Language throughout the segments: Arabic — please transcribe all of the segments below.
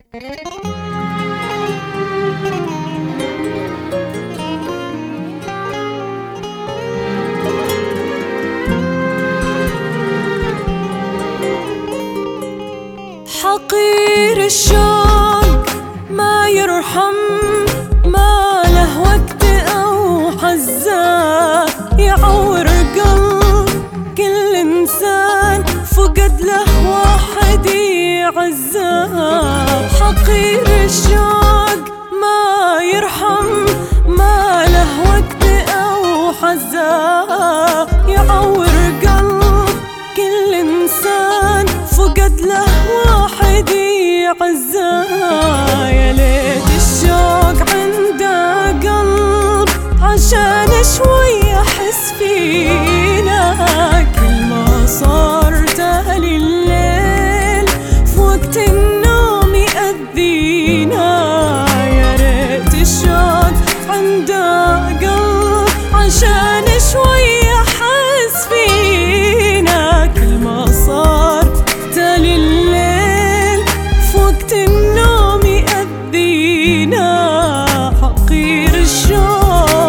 حقير الشوق ما يرحم، ما له وقت أو حزة، يعور قلب كل إنسان فقد له واحد يعزه. حقير الشوق ما يرحم، ما له وقت أو حزة، يعور قلب كل إنسان فقد له واحد يعزه. يا ليت الشوق عنده قلب عشان شوي أحس فينا، كل ما صار تالي الليل في وقت النوم يأذينا. يا ريت الشوق عنده قلب عشان شوي أحس فينا، كل ما صار تالي الليل في وقت النوم يأذينا. حقير الشوق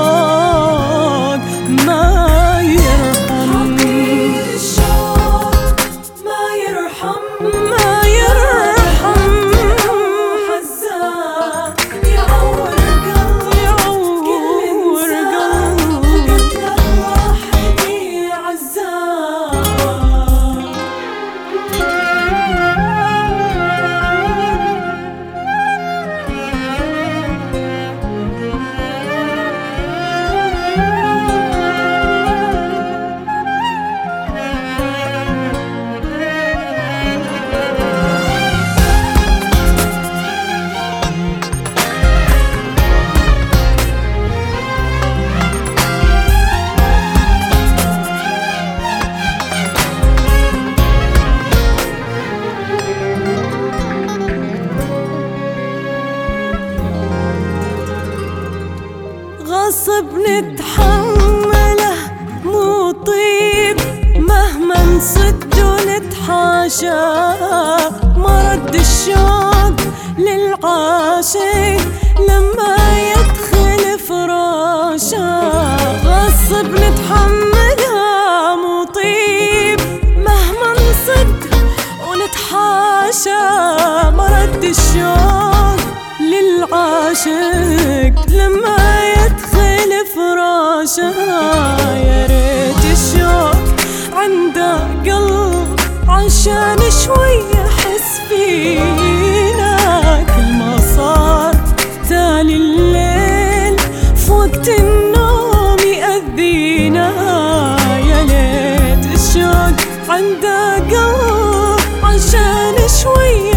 ما يرحم، حقير الشوق ما يرحم، ما يرحم، حزان يعور قلب، يعور قلب فقد له واحد يعزاه. غصب نتحمله مو طيب، مهما نصد ونتحاشى، مرد الشوق للعاشق لما يدخل فراشه. غصب نتحمله مو طيب، مهما نصد ونتحاشى، مرد الشوق للعاشق لما يدخل فراشه. يا ريت الشوق عنده قلب عشان شوي أحس فينا، كل ما صار تالي الليل في وقت النوم يأذينا. يا ليت الشوق عنده قلب عشان شوي